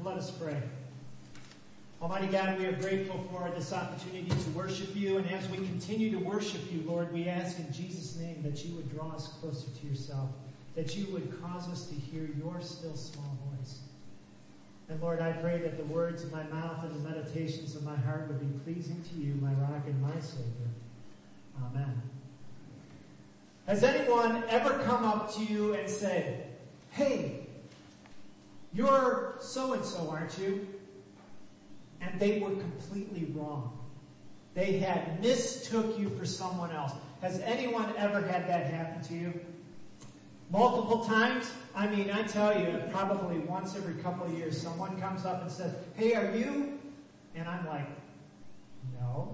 Let us pray. Almighty God, we are grateful for this opportunity to worship you. And as we continue to worship you, Lord, we ask in Jesus' name that you would draw us closer to yourself, that you would cause us to hear your still small voice. And Lord, I pray that the words of my mouth and the meditations of my heart would be pleasing to you, my rock and my Savior. Amen. Has anyone ever come up to you and said, "Hey, you're so-and-so, aren't you?" And they were completely wrong. They had mistook you for someone else. Has anyone ever had that happen to you? Multiple times? I mean, I tell you, probably once every couple of years, someone comes up and says, "Hey, are you?" And I'm like, "No."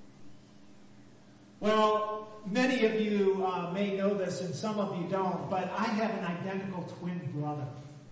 Well, many of you may know this and some of you don't, but I have an identical twin brother.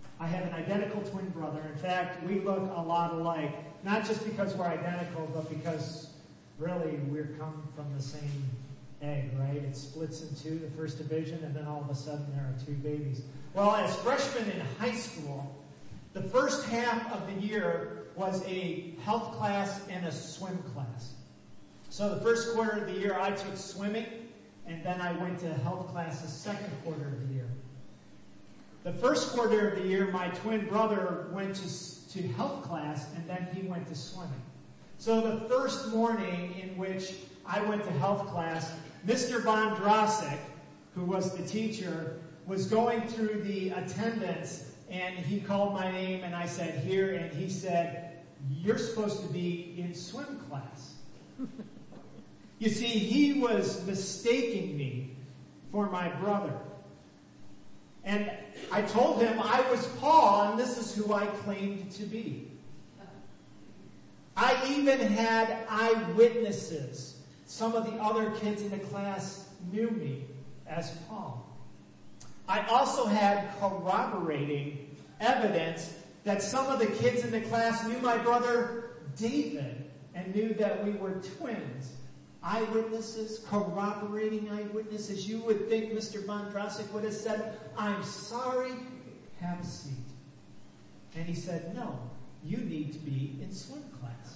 In fact, we look a lot alike. Not just because we're identical, but because really we're come from the same egg, right? It splits in two, the first division, and then all of a sudden there are two babies. Well, as freshmen in high school, the first half of the year was a health class and a swim class. So the first quarter of the year I took swimming, and then I went to health class the second quarter of the year. The first quarter of the year, my twin brother went to health class, and then he went to swimming. So the first morning in which I went to health class, Mr. Vondrasek, who was the teacher, was going through the attendance, and he called my name, and I said, "Here," and he said, "You're supposed to be in swim class." You see, he was mistaking me for my brother. And I told him I was Paul, and this is who I claimed to be. I even had eyewitnesses. Some of the other kids in the class knew me as Paul. I also had corroborating evidence that some of the kids in the class knew my brother David and knew that we were twins. Eyewitnesses, corroborating eyewitnesses. You would think Mr. Vondrasek would have said, "I'm sorry, have a seat." And he said, "No, you need to be in swim class."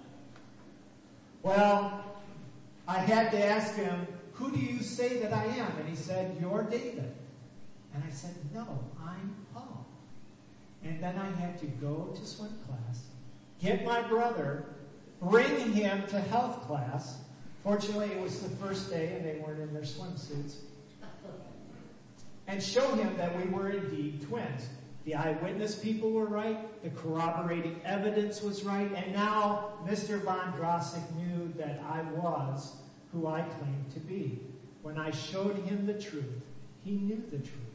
Well, I had to ask him, "Who do you say that I am?" And he said, "You're David." And I said, "No, I'm Paul." And then I had to go to swim class, get my brother, bring him to health class. Fortunately, it was the first day and they weren't in their swimsuits. And show him that we were indeed twins. The eyewitness people were right. The corroborating evidence was right. And now Mr. Vondrasek knew that I was who I claimed to be. When I showed him the truth, he knew the truth.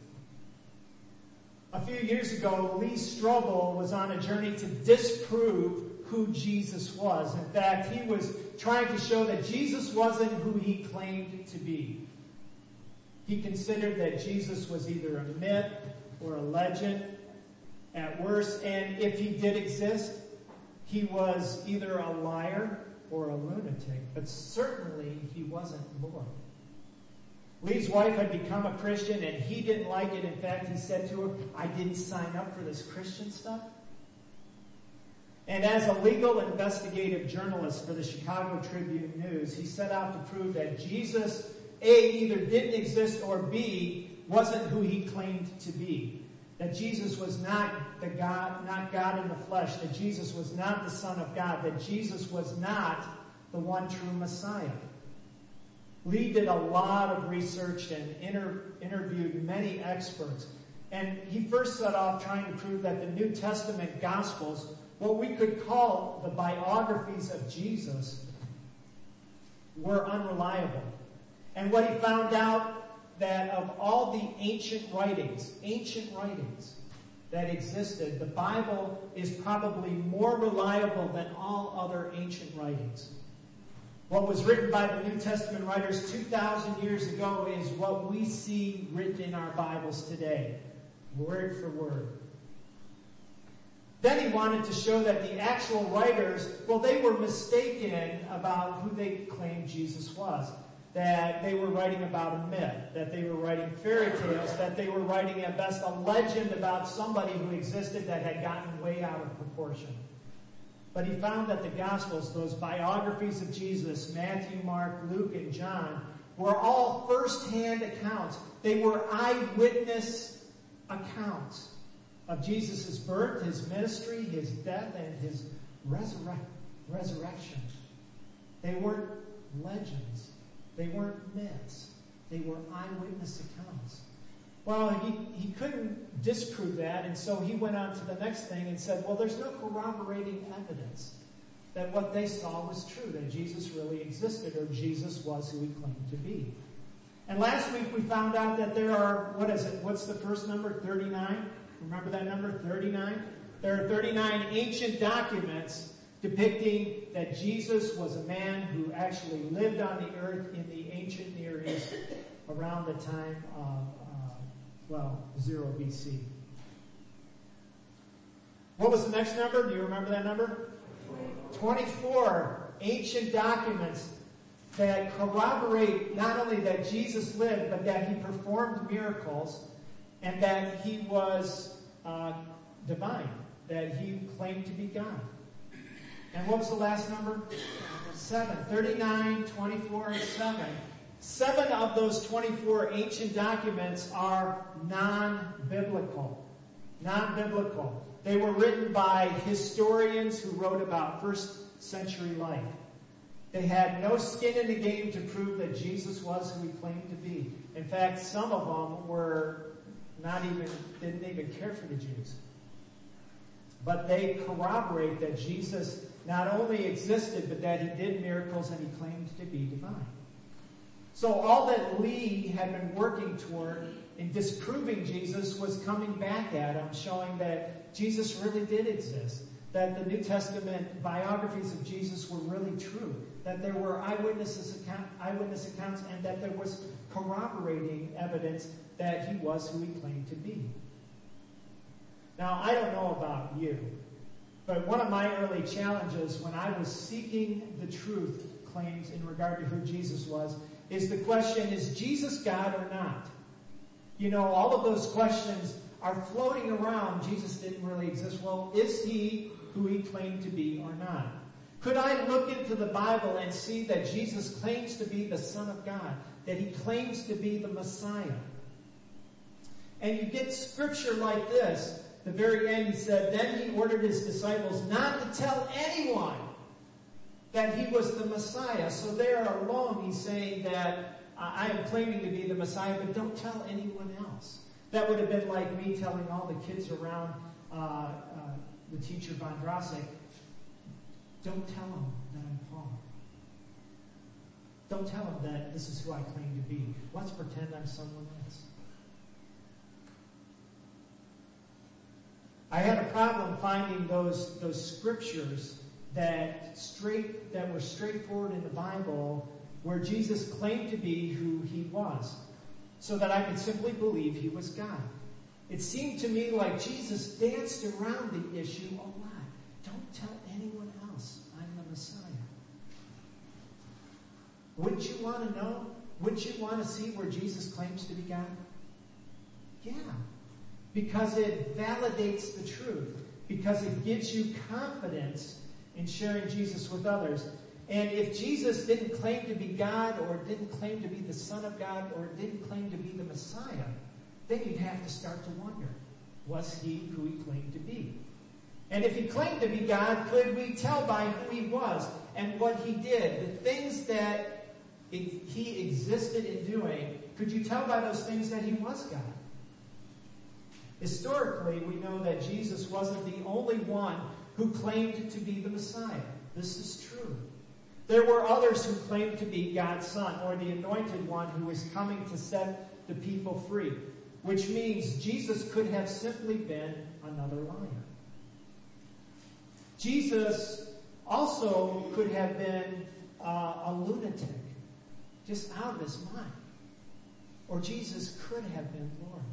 A few years ago, Lee Strobel was on a journey to disprove who Jesus was. In fact, he was trying to show that Jesus wasn't who he claimed to be. He considered that Jesus was either a myth or a legend at worst, and if he did exist, he was either a liar or a lunatic, but certainly he wasn't Lord. Lee's wife had become a Christian and he didn't like it. In fact, he said to her, "I didn't sign up for this Christian stuff." And as a legal investigative journalist for the Chicago Tribune News, he set out to prove that Jesus, A, either didn't exist, or B, wasn't who he claimed to be. That Jesus was not God in the flesh. That Jesus was not the Son of God. That Jesus was not the one true Messiah. Lee did a lot of research and interviewed many experts. And he first set off trying to prove that the New Testament Gospels, what we could call the biographies of Jesus, were unreliable. And what he found out, that of all the ancient writings that existed, the Bible is probably more reliable than all other ancient writings. What was written by the New Testament writers 2,000 years ago is what we see written in our Bibles today, word for word. Then he wanted to show that the actual writers, well, they were mistaken about who they claimed Jesus was. that they were writing about a myth, that they were writing fairy tales, that they were writing at best a legend about somebody who existed that had gotten way out of proportion. But he found that the Gospels, those biographies of Jesus, Matthew, Mark, Luke, and John, were all first-hand accounts. They were eyewitness accounts of Jesus' birth, his ministry, his death, and his resurrection. They weren't legends. They weren't myths. They were eyewitness accounts. Well, he couldn't disprove that, and so he went on to the next thing and said, well, there's no corroborating evidence that what they saw was true, that Jesus really existed, or Jesus was who he claimed to be. And last week we found out that there are, what's the first number? 39? Remember that number, 39? There are 39 ancient documents depicting that Jesus was a man who actually lived on the earth in the ancient Near East around the time of, 0 BC. What was the next number? Do you remember that number? 24 ancient documents that corroborate not only that Jesus lived, but that he performed miracles and that he was divine, that he claimed to be God. And what was the last number? 7. 39, 24, and 7. 7 of those 24 ancient documents are non-biblical. Non-biblical. They were written by historians who wrote about first century life. They had no skin in the game to prove that Jesus was who he claimed to be. In fact, some of them didn't even care for the Jews. But they corroborate that Jesus not only existed, but that he did miracles and he claimed to be divine. So all that Lee had been working toward in disproving Jesus was coming back at him, showing that Jesus really did exist, that the New Testament biographies of Jesus were really true, that there were eyewitness accounts, and that there was corroborating evidence that he was who he claimed to be. Now, I don't know about you, but one of my early challenges when I was seeking the truth claims in regard to who Jesus was is the question, is Jesus God or not? You know, all of those questions are floating around. Jesus didn't really exist. Well, is he who he claimed to be or not? Could I look into the Bible and see that Jesus claims to be the Son of God, that he claims to be the Messiah? And you get scripture like this. The very end, he said, then he ordered his disciples not to tell anyone that he was the Messiah. So there alone, he's saying that I am claiming to be the Messiah, but don't tell anyone else. That would have been like me telling all the kids around the teacher Von Drossek, don't tell them that I'm Paul. Don't tell them that this is who I claim to be. Let's pretend I'm someone else. I had a problem finding those scriptures that were straightforward in the Bible where Jesus claimed to be who he was, so that I could simply believe he was God. It seemed to me like Jesus danced around the issue a lot. Don't tell anyone else I'm the Messiah. Wouldn't you want to know? Wouldn't you want to see where Jesus claims to be God? Yeah. Because it validates the truth. Because it gives you confidence in sharing Jesus with others. And if Jesus didn't claim to be God, or didn't claim to be the Son of God, or didn't claim to be the Messiah, then you'd have to start to wonder, was he who he claimed to be? And if he claimed to be God, could we tell by who he was and what he did, the things that he existed in doing, could you tell by those things that he was God? Historically, we know that Jesus wasn't the only one who claimed to be the Messiah. This is true. There were others who claimed to be God's Son, or the Anointed One who was coming to set the people free, which means Jesus could have simply been another liar. Jesus also could have been a lunatic, just out of his mind. Or Jesus could have been Lord.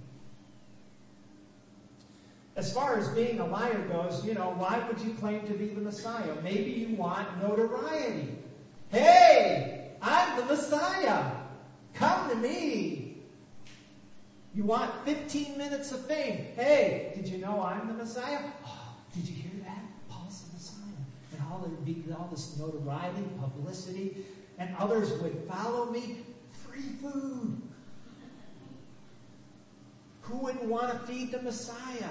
As far as being a liar goes, why would you claim to be the Messiah? Maybe you want notoriety. Hey, I'm the Messiah. Come to me. You want 15 minutes of fame. Hey, did you know I'm the Messiah? Oh, did you hear that? Paul's the Messiah. And there'd be all this notoriety, publicity, and others would follow me. Free food. Who wouldn't want to feed the Messiah?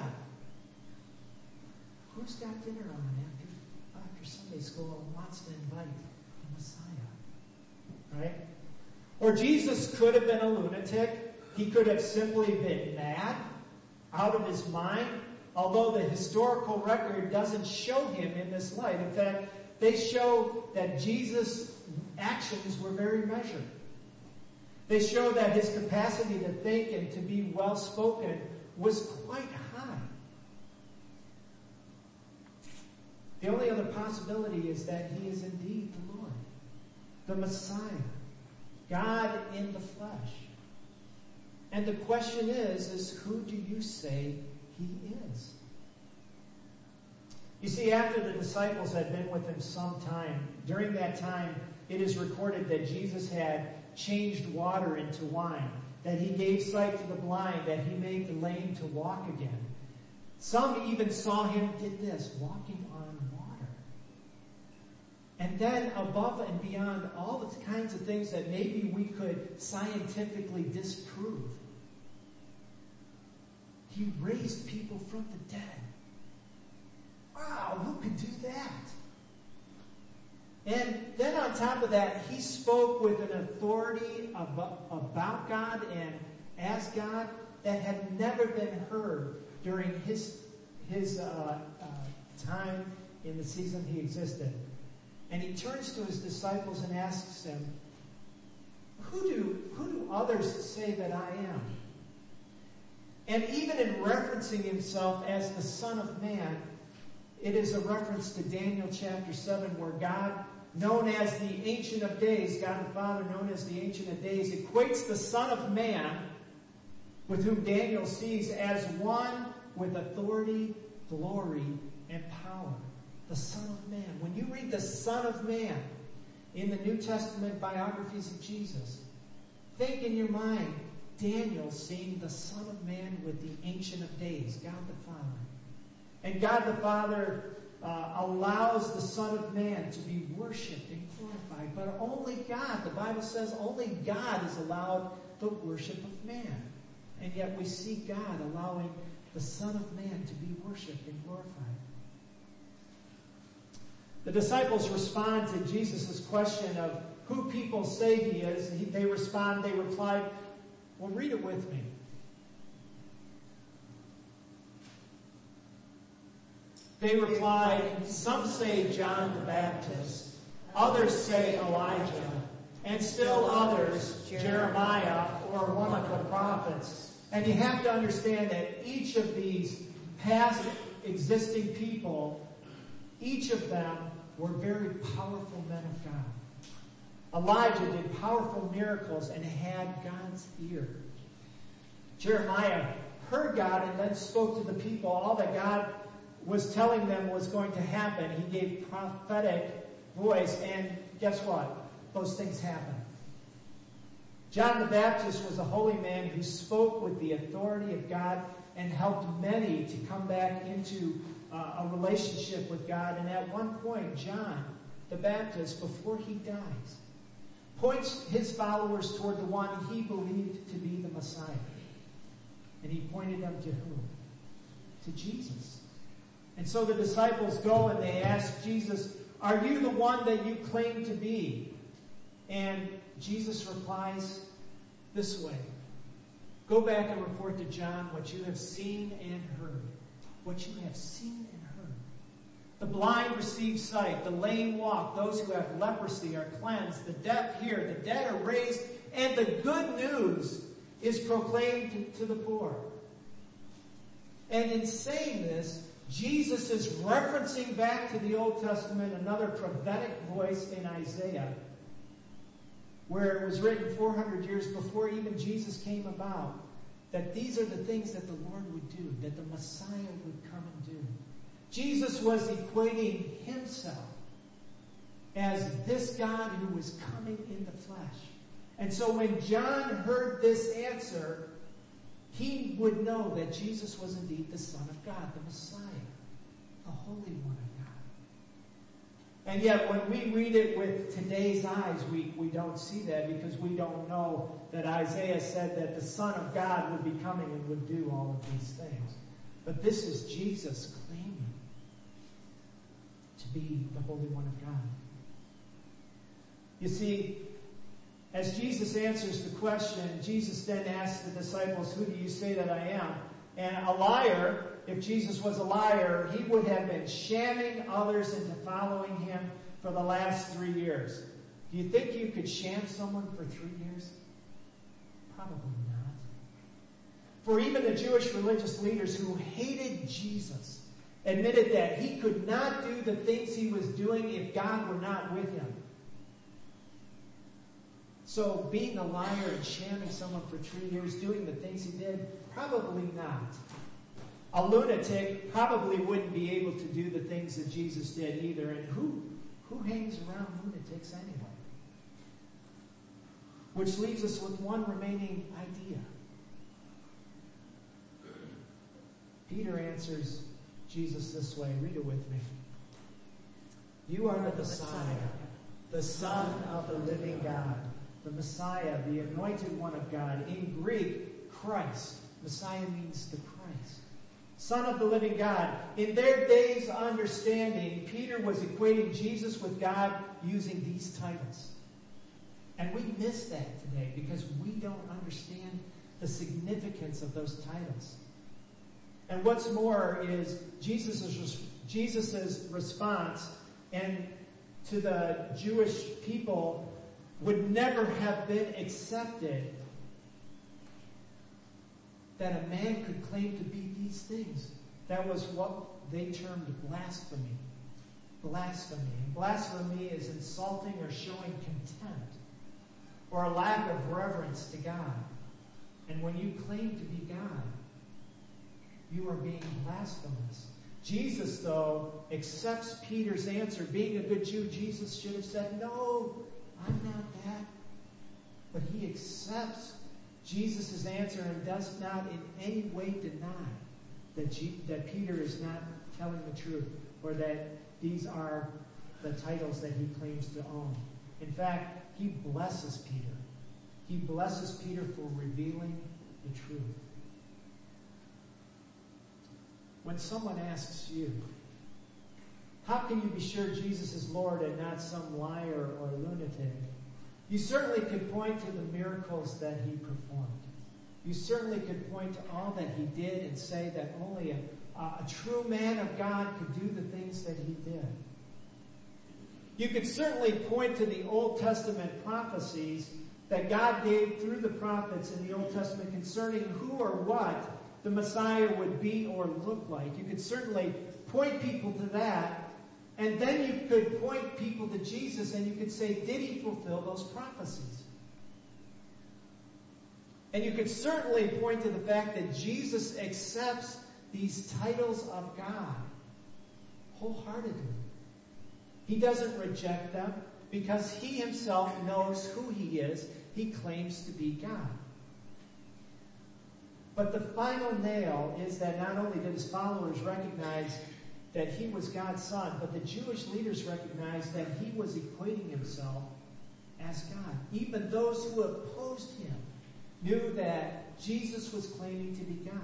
Who's got dinner on after Sunday school and wants to invite the Messiah? Right? Or Jesus could have been a lunatic. He could have simply been mad, out of his mind, although the historical record doesn't show him in this light. In fact, they show that Jesus' actions were very measured. They show that his capacity to think and to be well-spoken was quite high. The only other possibility is that he is indeed the Lord, the Messiah, God in the flesh. And the question is who do you say he is? You see, after the disciples had been with him some time, during that time, it is recorded that Jesus had changed water into wine, that he gave sight to the blind, that he made the lame to walk again. Some even saw him, did this, walking on water. And then above and beyond all the kinds of things that maybe we could scientifically disprove, he raised people from the dead. Wow, who could do that? And then on top of that, he spoke with an authority about God and as God that had never been heard during his time in the season he existed. And he turns to his disciples and asks them, who do others say that I am? And even in referencing himself as the Son of Man, it is a reference to Daniel chapter 7 where God, known as the Ancient of Days, God the Father known as the Ancient of Days, equates the Son of Man, with whom Daniel sees as one with authority, glory, and power. The Son of Man. When you read the Son of Man in the New Testament biographies of Jesus, think in your mind Daniel seeing the Son of Man with the Ancient of Days, God the Father. And God the Father allows the Son of Man to be worshipped and glorified. But only God, the Bible says, only God is allowed the worship of man. And yet we see God allowing the Son of Man to be worshipped and glorified. The disciples respond to Jesus' question of who people say he is. They replied, well, read it with me. They replied, some say John the Baptist, others say Elijah, and still others, Jeremiah or one of the prophets. And you have to understand that each of these past existing people, each of them were very powerful men of God. Elijah did powerful miracles and had God's ear. Jeremiah heard God and then spoke to the people all that God was telling them was going to happen. He gave prophetic voice, and guess what? Those things happened. John the Baptist was a holy man who spoke with the authority of God and helped many to come back into a relationship with God. And at one point, John the Baptist, before he dies, points his followers toward the one he believed to be the Messiah. And he pointed them to whom? To Jesus. And so the disciples go and they ask Jesus, are you the one that you claim to be? And Jesus replies this way. Go back and report to John what you have seen and heard. What you have seen and heard. The blind receive sight. The lame walk. Those who have leprosy are cleansed. The deaf hear. The dead are raised. And the good news is proclaimed to the poor. And in saying this, Jesus is referencing back to the Old Testament, another prophetic voice in Isaiah, where it was written 400 years before even Jesus came about, that these are the things that the Lord would do, that the Messiah would come and do. Jesus was equating himself as this God who was coming in the flesh. And so when John heard this answer, he would know that Jesus was indeed the Son of God, the Messiah, the Holy One of God. And yet when we read it with today's eyes, we don't see that, because we don't know that Isaiah said that the Son of God would be coming and would do all of these things. But this is Jesus claiming to be the Holy One of God. You see, as Jesus answers the question, Jesus then asks the disciples, who do you say that I am? And a liar, if Jesus was a liar, he would have been shamming others into following him for the last 3 years. Do you think you could sham someone for 3 years? Probably not. For even the Jewish religious leaders who hated Jesus admitted that he could not do the things he was doing if God were not with him. So being a liar and shamming someone for 3 years, doing the things he did, probably not. A lunatic probably wouldn't be able to do the things that Jesus did either. And who hangs around lunatics anyway? Which leaves us with one remaining idea. Peter answers Jesus this way. Read it with me. You are the Messiah, the Son of the living God. The Messiah, the anointed one of God. In Greek, Christ. Messiah means the Christ. Son of the living God. In their day's understanding, Peter was equating Jesus with God using these titles. And we miss that today because we don't understand the significance of those titles. And what's more is Jesus' response and to the Jewish people would never have been accepted that a man could claim to be these things. That was what they termed blasphemy. Blasphemy. And blasphemy is insulting or showing contempt or a lack of reverence to God. And when you claim to be God, you are being blasphemous. Jesus, though, accepts Peter's answer. Being a good Jew, Jesus should have said, no, I'm not that. But he accepts Jesus' answer and does not in any way deny that Peter is not telling the truth or that these are the titles that he claims to own. In fact, he blesses Peter. He blesses Peter for revealing the truth. When someone asks you, how can you be sure Jesus is Lord and not some liar or lunatic? You certainly could point to the miracles that he performed. You certainly could point to all that he did and say that only a true man of God could do the things that he did. You could certainly point to the Old Testament prophecies that God gave through the prophets in the Old Testament concerning who or what the Messiah would be or look like. You could certainly point people to that. And then you could point people to Jesus and you could say, did he fulfill those prophecies? And you could certainly point to the fact that Jesus accepts these titles of God wholeheartedly. He doesn't reject them because he himself knows who he is. He claims to be God. But the final nail is that not only did his followers recognize that he was God's son, but the Jewish leaders recognized that he was equating himself as God. Even those who opposed him knew that Jesus was claiming to be God.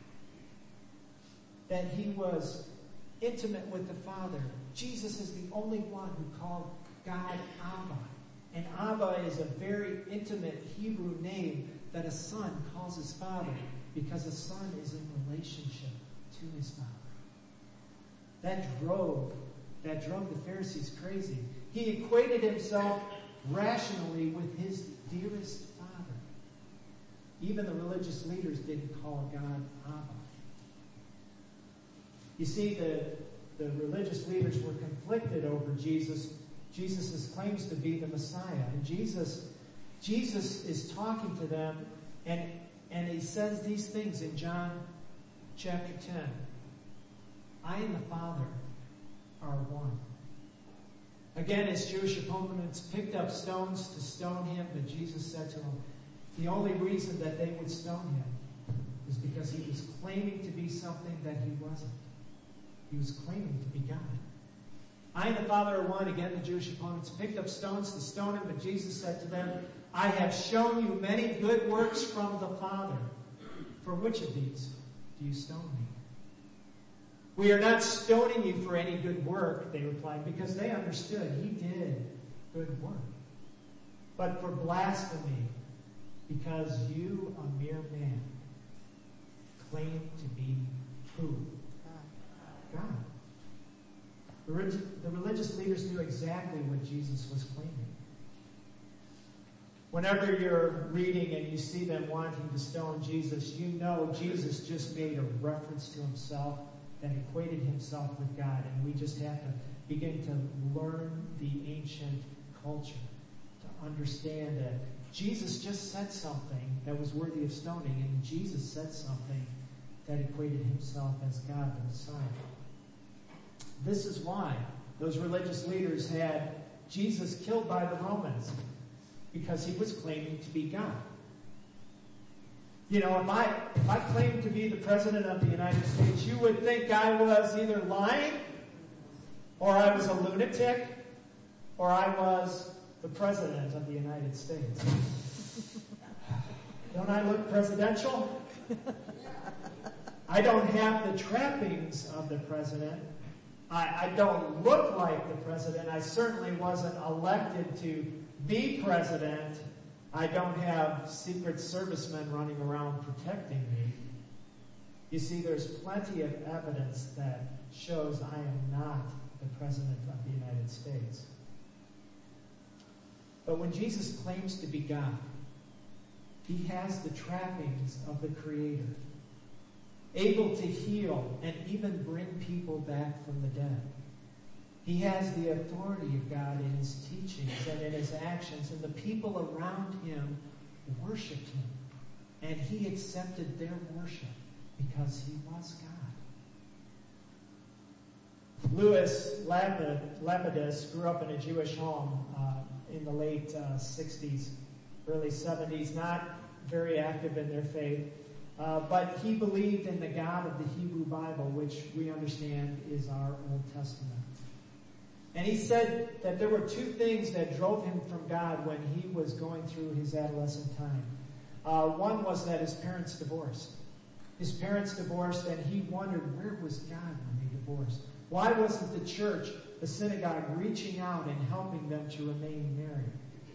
That he was intimate with the Father. Jesus is the only one who called God Abba. And Abba is a very intimate Hebrew name that a son calls his father because a son is in relationship to his father. That drove the Pharisees crazy. He equated himself rationally with his dearest father. Even the religious leaders didn't call God Abba. You see, the religious leaders were conflicted over Jesus' claims to be the Messiah. And Jesus is talking to them, and he says these things in John chapter 10. I and the Father are one. Again, his Jewish opponents picked up stones to stone him, but Jesus said to them, the only reason that they would stone him is because he was claiming to be something that he wasn't. He was claiming to be God. I and the Father are one. Again, the Jewish opponents picked up stones to stone him, but Jesus said to them, I have shown you many good works from the Father. For which of these do you stone me? We are not stoning you for any good work, they replied, because they understood he did good work. But for blasphemy, because you, a mere man, claim to be who? God. The religious leaders knew exactly what Jesus was claiming. Whenever you're reading and you see them wanting to stone Jesus, you know Jesus just made a reference to himself that equated himself with God. And we just have to begin to learn the ancient culture to understand that Jesus just said something that was worthy of stoning, and Jesus said something that equated himself as God the Messiah. This is why those religious leaders had Jesus killed by the Romans, because he was claiming to be God. You know, if I claimed to be the President of the United States, you would think I was either lying, or I was a lunatic, or I was the President of the United States. Don't I look presidential? I don't have the trappings of the President. I don't look like the President. I certainly wasn't elected to be President. I don't have Secret Servicemen running around protecting me. You see, there's plenty of evidence that shows I am not the President of the United States. But when Jesus claims to be God, he has the trappings of the Creator, able to heal and even bring people back from the dead. He has the authority of God in his teachings and in his actions, and the people around him worshiped him. And he accepted their worship because he was God. Louis Lapidus grew up in a Jewish home in the late 60s, early 70s, not very active in their faith. But he believed in the God of the Hebrew Bible, which we understand is our Old Testament. And he said that there were two things that drove him from God when he was going through his adolescent time. One was that his parents divorced. His parents divorced, and he wondered, where was God when they divorced? Why wasn't the church, the synagogue, reaching out and helping them to remain married?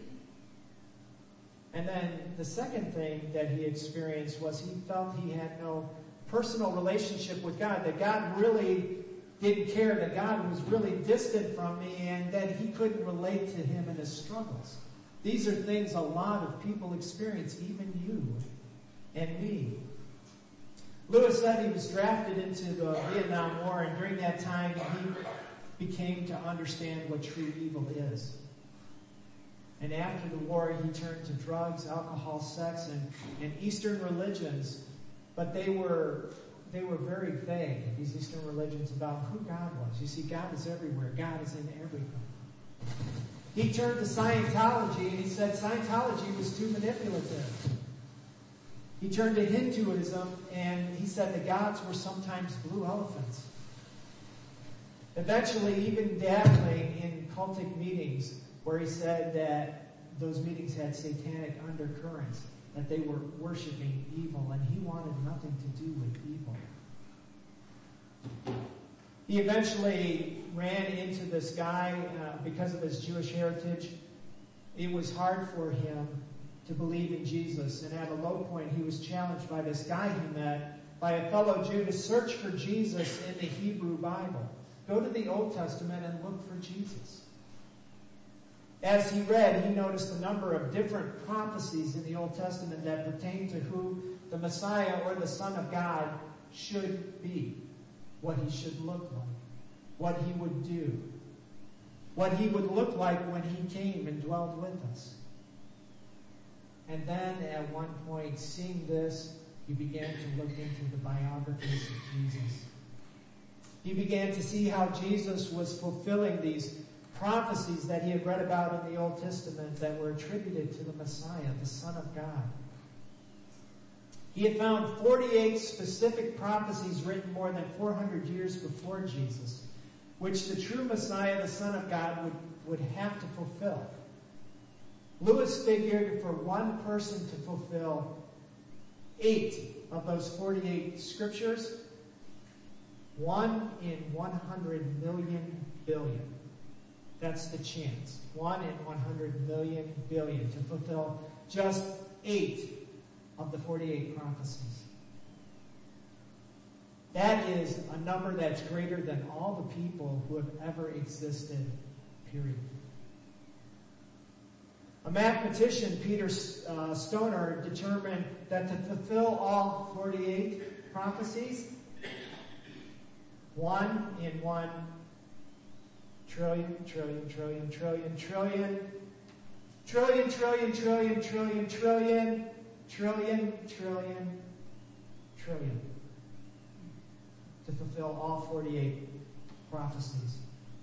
And then the second thing that he experienced was he felt he had no personal relationship with God, that God really didn't care, that God was really distant from me, and that he couldn't relate to him in his struggles. These are things a lot of people experience, even you and me. Lewis said he was drafted into the Vietnam War, and during that time he became to understand what true evil is. And after the war, he turned to drugs, alcohol, sex, and Eastern religions. But they were very vague, these Eastern religions, about who God was. You see, God is everywhere. God is in everything. He turned to Scientology, and he said Scientology was too manipulative. He turned to Hinduism, and he said the gods were sometimes blue elephants. Eventually, even dabbling in cultic meetings, where he said that those meetings had satanic undercurrents, that they were worshiping evil, and he wanted nothing to do with evil. He eventually ran into this guy because of his Jewish heritage. It was hard for him to believe in Jesus, and at a low point he was challenged by this guy he met, by a fellow Jew, to search for Jesus in the Hebrew Bible. Go to the Old Testament and look for Jesus. As he read, he noticed a number of different prophecies in the Old Testament that pertain to who the Messiah or the Son of God should be, what he should look like, what he would do, what he would look like when he came and dwelled with us. And then at one point, seeing this, he began to look into the biographies of Jesus. He began to see how Jesus was fulfilling these prophecies that he had read about in the Old Testament that were attributed to the Messiah, the Son of God. He had found 48 specific prophecies written more than 400 years before Jesus, which the true Messiah, the Son of God, would have to fulfill. Lewis figured for one person to fulfill 8 of those 48 scriptures, 1 in 100 million billion. That's the chance. 1 in 100 million billion to fulfill just 8 of the 48 prophecies. That is a number that's greater than all the people who have ever existed, period. A mathematician, Peter Stoner, determined that to fulfill all 48 prophecies, 1 in 1 trillion, trillion, trillion, trillion, trillion, trillion, trillion, trillion, trillion, trillion, trillion, trillion, trillion, to fulfill all 48 prophecies.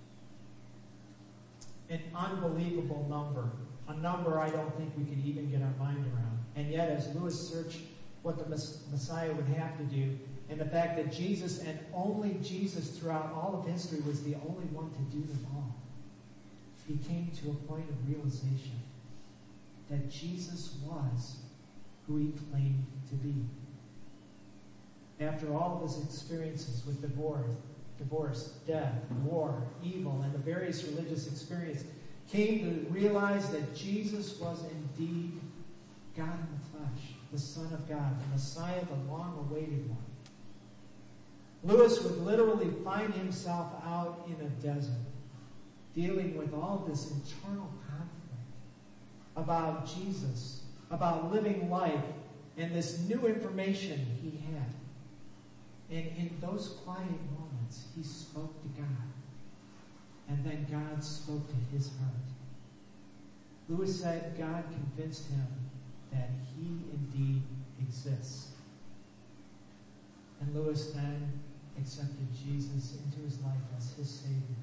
An unbelievable number. A number I don't think we could even get our mind around. And yet, as Lewis searched what the Messiah would have to do, and the fact that Jesus and only Jesus throughout all of history was the only one to do them all, he came to a point of realization that Jesus was who he claimed to be. After all of his experiences with divorce, death, war, evil, and the various religious experiences, came to realize that Jesus was indeed God in the flesh, the Son of God, the Messiah, the long-awaited one. Lewis would literally find himself out in a desert, dealing with all this internal conflict about Jesus, about living life, and this new information he had. And in those quiet moments, he spoke to God. And then God spoke to his heart. Lewis said God convinced him that he indeed exists. And Lewis then accepted Jesus into his life as his Savior.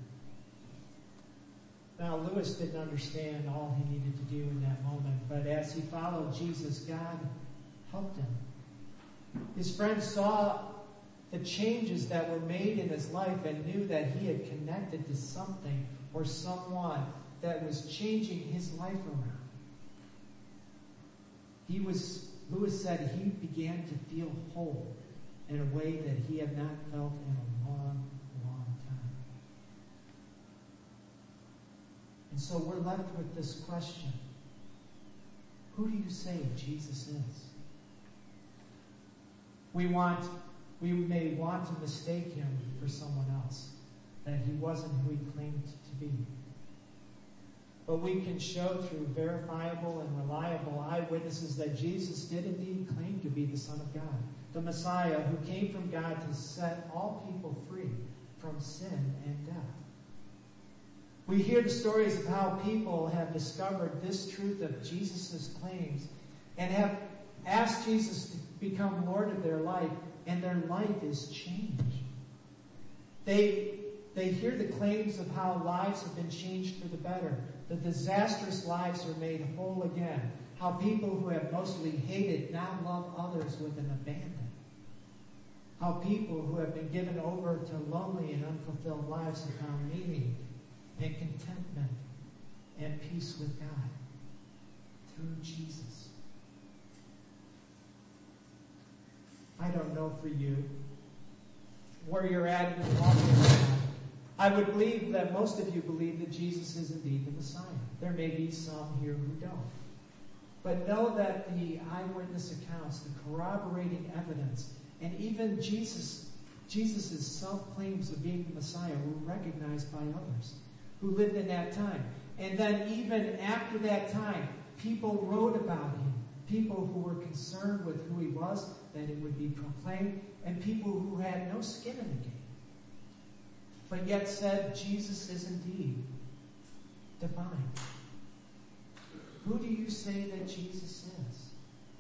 Now, Lewis didn't understand all he needed to do in that moment, but as he followed Jesus, God helped him. His friends saw the changes that were made in his life and knew that he had connected to something or someone that was changing his life around. Lewis said he began to feel whole in a way that he had not felt in a long, long time. And so we're left with this question. Who do you say Jesus is? We may want to mistake him for someone else, that he wasn't who he claimed to be. But we can show through verifiable and reliable eyewitnesses that Jesus did indeed claim to be the Son of God, the Messiah who came from God to set all people free from sin and death. We hear the stories of how people have discovered this truth of Jesus' claims and have asked Jesus to become Lord of their life, and their life is changed. They hear the claims of how lives have been changed for the better. The disastrous lives are made whole again. How people who have mostly hated now love others with an abandon. How people who have been given over to lonely and unfulfilled lives have found meaning and contentment and peace with God through Jesus. I don't know for you where you're at in your walk with God. I would believe that most of you believe that Jesus is indeed the Messiah. There may be some here who don't. But know that the eyewitness accounts, the corroborating evidence, and even Jesus' self-claims of being the Messiah were recognized by others who lived in that time. And then even after that time, people wrote about him. People who were concerned with who he was, that it would be proclaimed, and people who had no skin in the game, but yet said Jesus is indeed divine. Who do you say that Jesus is?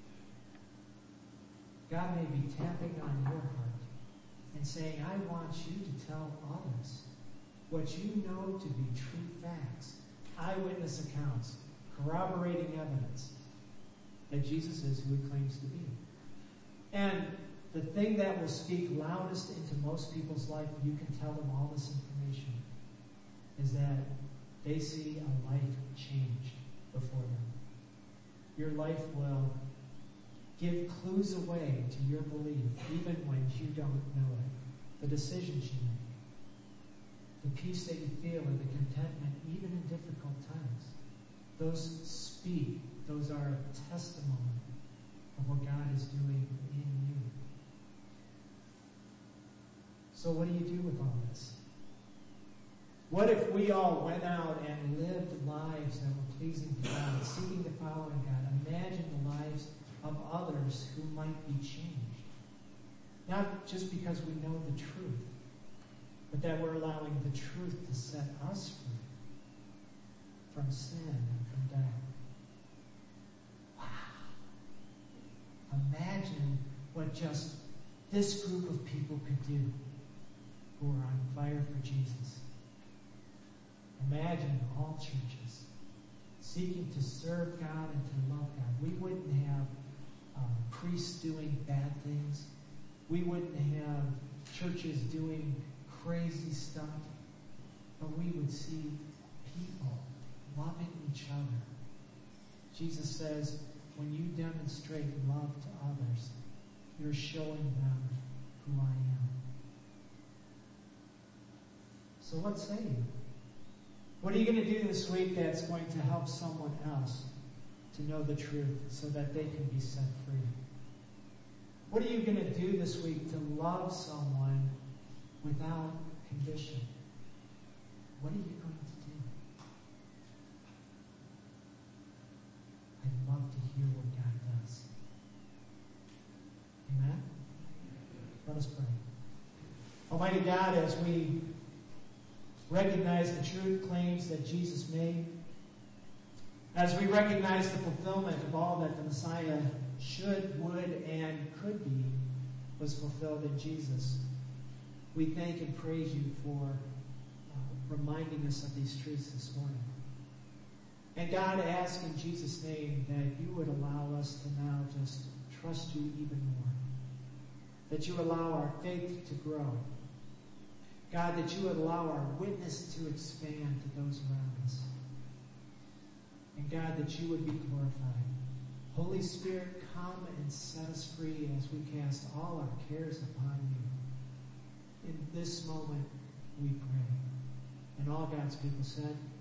God may be tapping on your heart and saying, I want you to tell others what you know to be true facts, eyewitness accounts, corroborating evidence that Jesus is who he claims to be. And the thing that will speak loudest into most people's life, you can tell them all this information, is that they see a life change before them. Your life will give clues away to your belief, even when you don't know it. The decisions you make, the peace that you feel, and the contentment, even in difficult times, those speak. Those are a testimony of what God is doing in you. So what do you do with all this? What if we all went out and lived lives that were pleasing to God, seeking to follow God? Imagine the lives of others who might be changed. Not just because we know the truth, but that we're allowing the truth to set us free from sin and from death. Wow. Imagine what just this group of people could do who are on fire for Jesus. Imagine all churches seeking to serve God and to love God. We wouldn't have priests doing bad things. We wouldn't have churches doing crazy stuff. But we would see people loving each other. Jesus says, when you demonstrate love to others, you're showing them who I am. So what say you? What are you going to do this week that's going to help someone else to know the truth so that they can be set free? What are you going to do this week to love someone without condition? What are you going to do? I'd love to hear what God does. Amen? Let us pray. Almighty God, as we recognize the truth claims that Jesus made, as we recognize the fulfillment of all that the Messiah should, would, and could be was fulfilled in Jesus, we thank and praise you for reminding us of these truths this morning. And God, ask in Jesus' name that you would allow us to now just trust you even more. That you allow our faith to grow. God, that you would allow our witness to expand to those around us. And God, that you would be glorified. Holy Spirit, come and set us free as we cast all our cares upon you. In this moment, we pray. And all God's people said,